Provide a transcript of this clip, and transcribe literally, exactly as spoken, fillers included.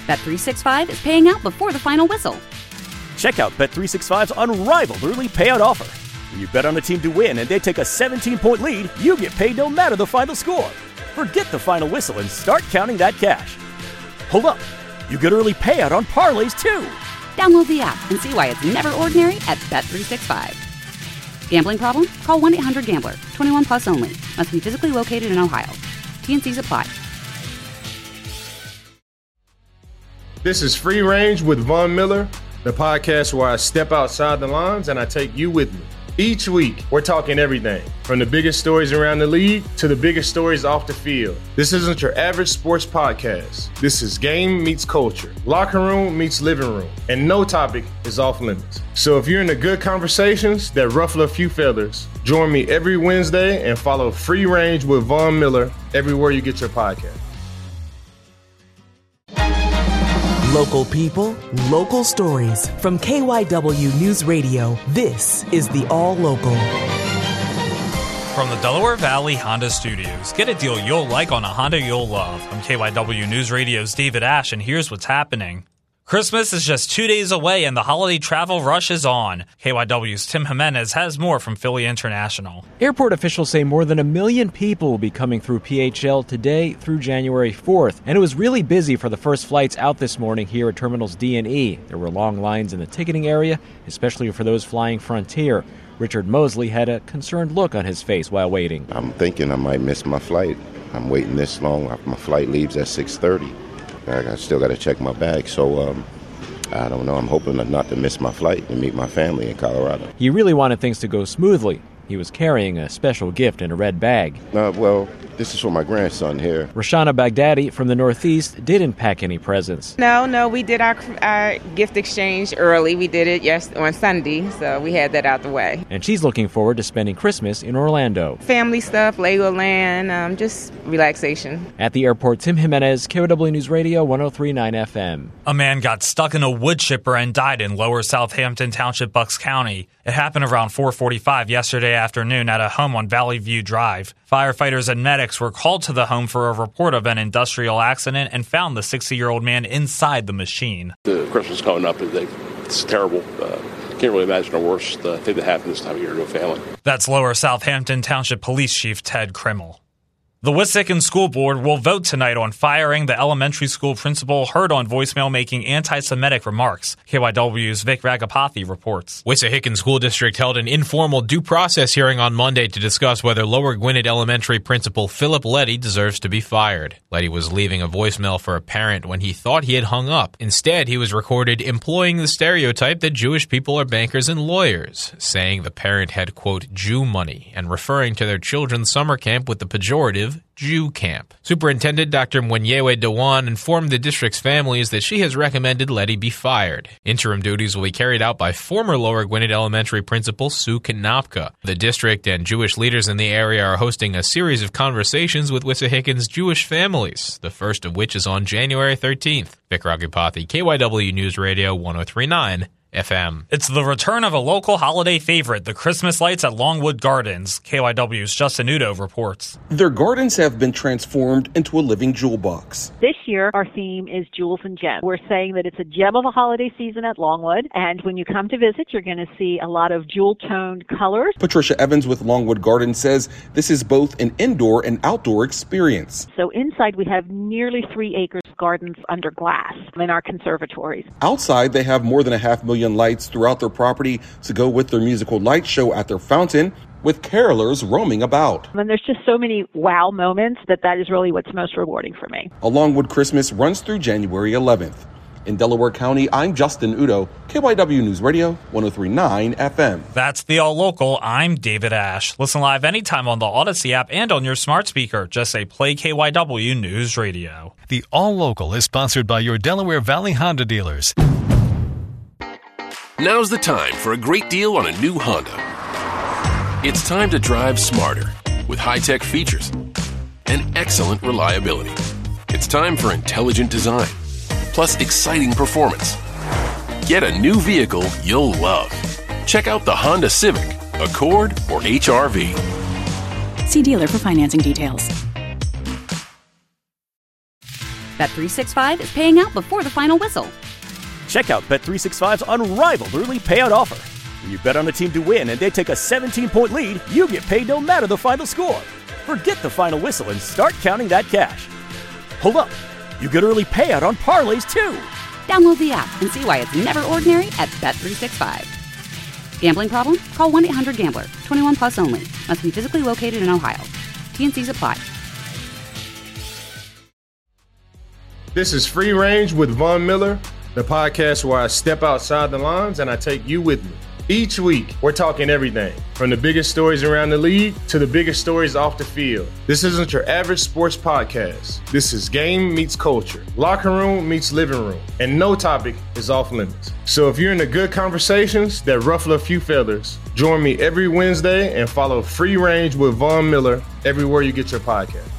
Bet three sixty-five is paying out before the final whistle. Check out Bet three sixty-five's unrivaled early payout offer. When you bet on a team to win and they take a seventeen-point lead, you get paid no matter the final score. Forget the final whistle and start counting that cash. Hold up. You get early payout on parlays, too. Download the app and see why it's never ordinary at Bet three sixty-five. Gambling problem? Call one eight hundred gambler. twenty-one plus only. Must be physically located in Ohio. T N Cs apply. This is Free Range with Von Miller, the podcast where I step outside the lines and I take you with me. Each week, we're talking everything from the biggest stories around the league to the biggest stories off the field. This isn't your average sports podcast. This is game meets culture, locker room meets living room, and no topic is off limits. So if you're into good conversations that ruffle a few feathers, join me every Wednesday and follow Free Range with Von Miller everywhere you get your podcast. Local people, local stories. From K Y W News Radio, this is the All Local. From the Delaware Valley Honda Studios, get a deal you'll like on a Honda you'll love. I'm K Y W News Radio's David Ash, and here's what's happening. Christmas is just two days away, and the holiday travel rush is on. K Y W's Tim Jimenez has more from Philly International. Airport officials say more than a million people will be coming through P H L today through January fourth. And it was really busy for the first flights out this morning here at Terminals D and E. There were long lines in the ticketing area, especially for those flying Frontier. Richard Mosley had a concerned look on his face while waiting. I'm thinking I might miss my flight. I'm waiting this long. My flight leaves at six thirty. I still got to check my bag, so um, I don't know. I'm hoping not to miss my flight and meet my family in Colorado. He really wanted things to go smoothly. He was carrying a special gift in a red bag. Uh, well, this is for my grandson here. Rashana Baghdadi from the Northeast didn't pack any presents. No, no, we did our, our gift exchange early. We did it yes on Sunday, so we had that out the way. And she's looking forward to spending Christmas in Orlando. Family stuff, Legoland, um, just relaxation. At the airport, Tim Jimenez, K O W News Radio, one oh three point nine F M. A man got stuck in a wood chipper and died in Lower Southampton Township, Bucks County. It happened around four forty-five yesterday afternoon at a home on Valley View Drive. Firefighters and medics were called to the home for a report of an industrial accident and found the sixty-year-old man inside the machine. The Christmas coming up, it's terrible. Uh, can't really imagine a worse uh, thing that happened this time of year to a family. That's Lower Southampton Township Police Chief Ted Krimmel. The Wissahickon School Board will vote tonight on firing the elementary school principal heard on voicemail making anti-Semitic remarks. K Y W's Vic Ragapathy reports. Wissahickon School District held an informal due process hearing on Monday to discuss whether Lower Gwinnett Elementary Principal Philip Letty deserves to be fired. Letty was leaving a voicemail for a parent when he thought he had hung up. Instead, he was recorded employing the stereotype that Jewish people are bankers and lawyers, saying the parent had, quote, Jew money, and referring to their children's summer camp with the pejorative Jew camp. Superintendent Doctor Mwenyewe Dewan informed the district's families that she has recommended Letty be fired. Interim duties will be carried out by former Lower Gwinnett Elementary Principal Sue Konopka. The district and Jewish leaders in the area are hosting a series of conversations with Wissahickon's Jewish families, the first of which is on January thirteenth. Vic Ragapathy, K Y W News Radio, one oh three point nine F M. It's the return of a local holiday favorite, the Christmas lights at Longwood Gardens. K Y W's Justin Udo reports. Their gardens have been transformed into a living jewel box. This year, our theme is Jewels and Gems. We're saying that it's a gem of a holiday season at Longwood, and when you come to visit, you're going to see a lot of jewel-toned colors. Patricia Evans with Longwood Gardens says this is both an indoor and outdoor experience. So inside, we have nearly three acres of gardens under glass in our conservatories. Outside, they have more than a half million lights throughout their property to go with their musical light show at their fountain, with carolers roaming about. And there's just so many wow moments that that is really what's most rewarding for me. A Longwood Christmas runs through January eleventh. In Delaware County, I'm Justin Udo, K Y W News Radio, one oh three point nine F M. That's the All Local. I'm David Ash. Listen live anytime on the Odyssey app and on your smart speaker. Just say play K Y W News Radio. The All Local is sponsored by your Delaware Valley Honda dealers. Now's the time for a great deal on a new Honda. It's time to drive smarter with high-tech features and excellent reliability. It's time for intelligent design, plus exciting performance. Get a new vehicle you'll love. Check out the Honda Civic, Accord, or H R V. See dealer for financing details. Bet three sixty-five is paying out before the final whistle. Check out Bet three sixty-five's unrivaled early payout offer. When you bet on a team to win and they take a seventeen-point lead, you get paid no matter the final score. Forget the final whistle and start counting that cash. Hold up. You get early payout on parlays, too. Download the app and see why it's never ordinary at Bet three sixty-five. Gambling problem? Call one eight hundred gambler. twenty-one plus only. Must be physically located in Ohio. T N Cs apply. This is Free Range with Von Miller, the podcast where I step outside the lines and I take you with me. Each week, we're talking everything from the biggest stories around the league to the biggest stories off the field. This isn't your average sports podcast. This is game meets culture, locker room meets living room, and no topic is off limits. So if you're into good conversations that ruffle a few feathers, join me every Wednesday and follow Free Range with Von Miller everywhere you get your podcast.